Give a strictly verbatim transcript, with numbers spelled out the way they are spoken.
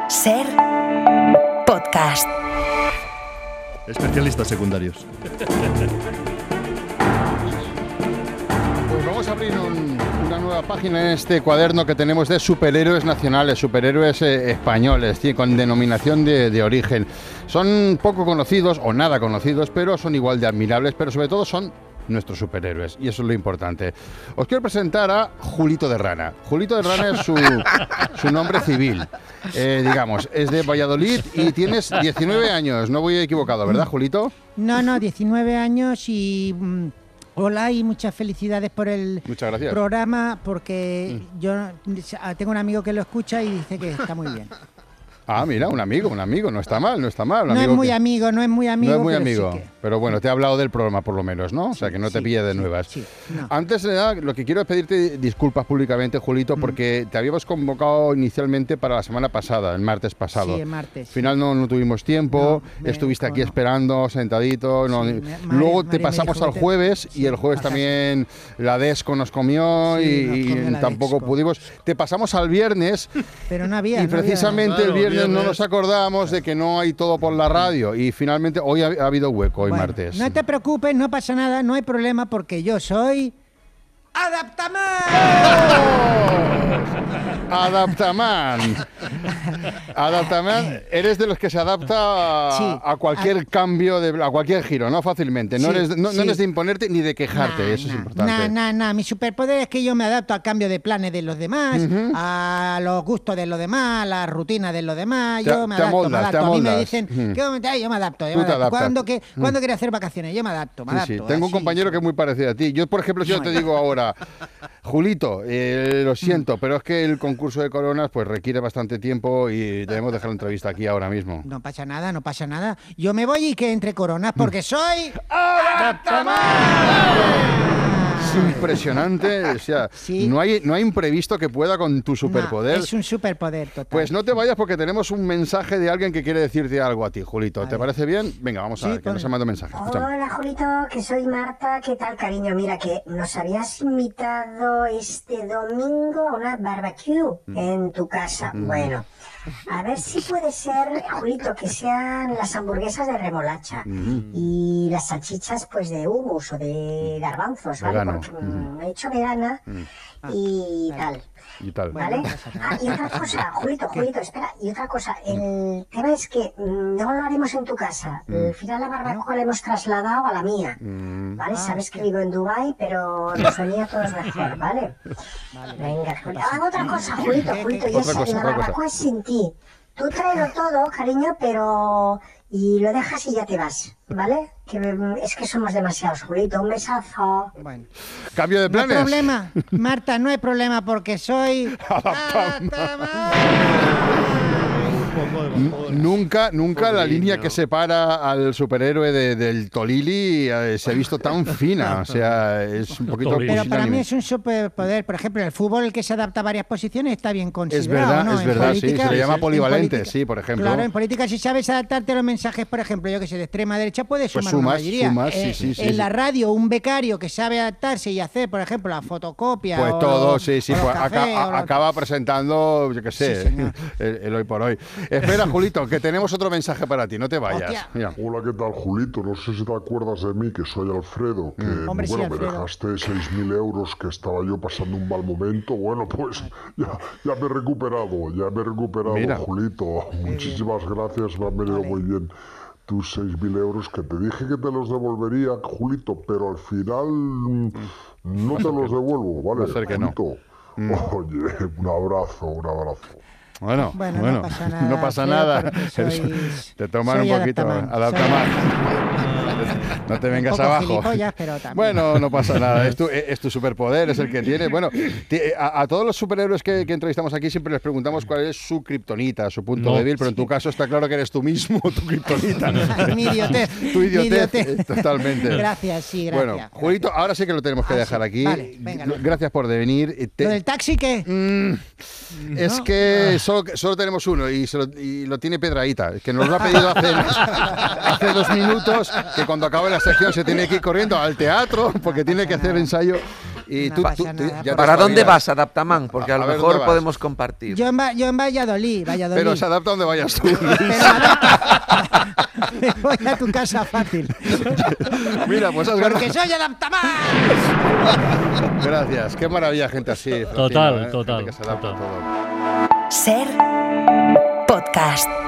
Ser podcast. Especialistas secundarios. Pues vamos a abrir un, una nueva página en este cuaderno que tenemos de superhéroes nacionales, superhéroes eh, españoles, ¿sí? Con denominación de, de origen. Son poco conocidos o nada conocidos, pero son igual de admirables, pero sobre todo son nuestros superhéroes, y eso es lo importante. Os quiero presentar a Julito de Rana. Julito de Rana es su, su nombre civil. Eh, digamos, es de Valladolid y tienes diecinueve años, no voy equivocado, ¿verdad, Julito? No, no, diecinueve años y... Mm, hola y muchas felicidades por el programa, porque mm. yo tengo un amigo que lo escucha y dice que está muy bien. Ah, mira, un amigo, un amigo, no está mal, no está mal. No es muy que... amigo, no es muy amigo. No es muy pero amigo, sí que... pero bueno, te he hablado del programa por lo menos, ¿no? O sea, que no te sí, pille de sí, nuevas. Sí, no. Antes de nada, lo que quiero es pedirte disculpas públicamente, Julito, mm. porque te habíamos convocado inicialmente para la semana pasada, el martes pasado. Sí, el martes. Al final no, no tuvimos tiempo, no, me, estuviste aquí no. esperando, sentadito. No, sí, me, luego María, te pasamos al jueves y el jueves también la Desco nos comió sí, y, nos y tampoco Desco. pudimos. Te pasamos al viernes pero no había, y no precisamente había. el viernes, claro, viernes no nos acordamos de que no hay todo por la radio y finalmente hoy ha, ha habido hueco, hoy bueno, martes. No te preocupes, no pasa nada, no hay problema porque yo soy... ¡Adaptaman! ¡Oh! ¡Adaptaman! Adaptaman, eres de los que se adapta a, sí, a cualquier a... cambio, de, a cualquier giro, ¿no? Fácilmente. No, sí, eres, no, sí. no eres de imponerte ni de quejarte, nah, eso nah, es importante. No, no, no. Mi superpoder es que yo me adapto al cambio de planes de los demás, uh-huh. a los gustos de los demás, a la rutina de los demás. Te, yo me te adapto, amoldas, me adapto. Te a mí me dicen, uh-huh. ¿qué? Yo me adapto. Yo me adapto. ¿Cuándo, que, uh-huh. ¿Cuándo quieres hacer vacaciones? Yo me adapto, me adapto. Sí, sí. Tengo así, un compañero sí. que es muy parecido a ti. Yo, por ejemplo, si yo te digo ahora... Julito, eh, lo siento, pero es que el concurso de coronas pues requiere bastante tiempo y debemos dejar la entrevista aquí ahora mismo. No pasa nada, no pasa nada. Yo me voy y que entre coronas porque soy... Es impresionante, o sea, sí. no hay no hay imprevisto que pueda con tu superpoder. No, es un superpoder total. Pues no te vayas porque tenemos un mensaje de alguien que quiere decirte algo a ti, Julito. ¿Te parece bien? Venga, vamos a sí, ver, que nos ha mandado mensaje. Escuchamos. Hola, Julito, que soy Marta. ¿Qué tal, cariño? Mira, que nos habías invitado este domingo a una barbecue mm. en tu casa. Mm. Bueno, a ver si puede ser, Julito, que sean las hamburguesas de remolacha mm. y las salchichas pues de hummus o de garbanzos, ¿vale? Vegano. Porque mm. me he hecho vegana mm. y, ah, tal. y tal. ¿Vale? Ah, y otra cosa, Julito, Julito, espera, y otra cosa, el tema es que mm, no lo haremos en tu casa. Mm. Al final la barbacoa la hemos trasladado a la mía, mm. ¿vale? Ah, Sabes que vivo en Dubái, pero nos venía a todos mejor, ¿vale? Vale. Venga, Julito. Ah, otra cosa, Julito, Julito, y esa, cosa, la barbacoa es sin ti. Tú tráelo todo, cariño, pero... y lo dejas y ya te vas, ¿vale? Que es que somos demasiados, Julito. Un besazo. Bueno. ¿Cambio de planes? No hay problema, Marta, no hay problema porque soy... Nunca, nunca la línea que separa al superhéroe de, del Tolili eh, se ha visto tan fina, o sea, es un poquito... Pero para mí es un superpoder, por ejemplo, en el fútbol el que se adapta a varias posiciones está bien considerado, es verdad, ¿no? Es en verdad, política, sí, se le llama polivalente, política, sí, por ejemplo. Claro, en política si sabes adaptarte a los mensajes, por ejemplo, yo que sé, de extrema derecha, puedes pues sumar sumas, una mayoría. Sumas, eh, sí, sí, sí, en sí. la radio, un becario que sabe adaptarse y hacer, por ejemplo, la fotocopia Pues o todo, los, sí, sí, pues café, acaba, acaba presentando, yo qué sé, sí, el, el hoy por hoy. Espera, Julito, que tenemos otro mensaje para ti, no te vayas. Mira. Hola, ¿qué tal, Julito? No sé si te acuerdas de mí, que soy Alfredo, que mm. Hombre, bueno, sí, me dejaste seis mil euros, que estaba yo pasando un mal momento. Bueno, pues ya, ya me he recuperado, ya me he recuperado, Mira. Julito. Muy Muchísimas bien. gracias, me han venido vale. muy bien tus seis mil euros, que te dije que te los devolvería, Julito, pero al final mm. no te los devuelvo, ¿vale? Va a ser que Julito. No. Mm. Oye, un abrazo, un abrazo. Bueno, bueno, bueno, no pasa nada. No pasa nada. Sois, te toman un poquito, adaptaman. No te vengas un poco abajo. Pero bueno, no pasa nada. Es tu, es tu superpoder, es el que tiene. Bueno, a, a todos los superhéroes que, que entrevistamos aquí siempre les preguntamos cuál es su kriptonita, su punto no, débil, pero en tu caso está claro que eres tú mismo, tu kriptonita. Mi idiotez. Tu idiotez, idiotez. Totalmente. Gracias, sí, gracias. Bueno, Julito, ahora sí que lo tenemos que ah, dejar aquí. Sí. Vale, venga, no. Gracias por venir. Te... ¿Lo del taxi qué? Mm, es ¿No? que solo, solo tenemos uno y, se lo, y lo tiene Pedraíta, que nos lo ha pedido hace, hace dos minutos, que cuando acabe la sección se tiene que ir corriendo al teatro porque tiene que hacer ensayo Y no tú, pasa tú, tú, nada. ¿Para dónde vas, Adaptamán? Porque a, A- lo a ver, mejor ¿dónde vas? podemos compartir. Yo en, Va- yo en Valladolid, Valladolid. Pero se adapta donde vayas tú. Pero adapta- Me voy a tu casa fácil. Mira, pues has ganado. Porque soy Adaptamán. Gracias, qué maravilla gente así. Francino, Total, ¿eh? total, Gente que se adapta total. a todo. Ser podcast.